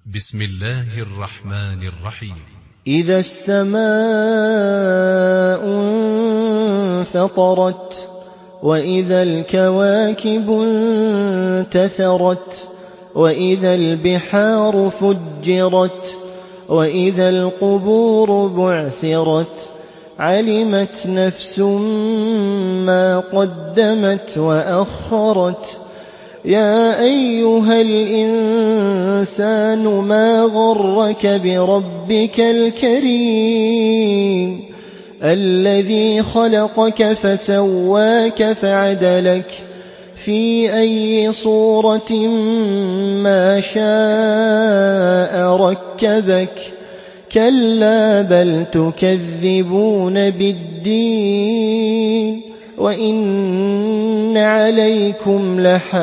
بسم الله الرحمن الرحيم. إذا السماء انفطرت وإذا الكواكب انتثرت وإذا البحار فجرت وإذا القبور بعثرت علمت نفس ما قدمت وأخرت يا أيها الإنسان ما غرك بربك الكريم الذي خلقك فسواك فعدلك في أي صورة ما شاء ركبك كلا بل تكذبون بالدين وإن عليكم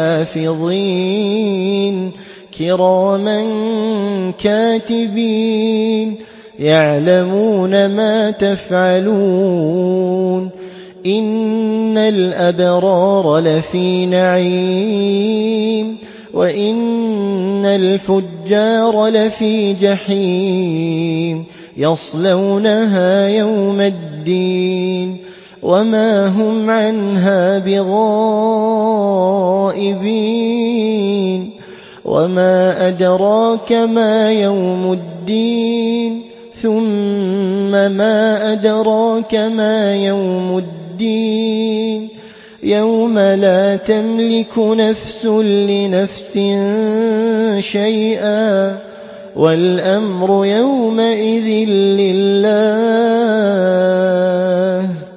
لحافظين كراما كاتبين يعلمون ما تفعلون إن الأبرار لفي نعيم وإن الفجار لفي جحيم يصلونها يوم الدين وما هم عنها بغائبين وما أدراك ما يوم الدين ثم ما أدراك ما يوم الدين يوم لا تملك نفس لنفس شيئا والأمر يومئذ لله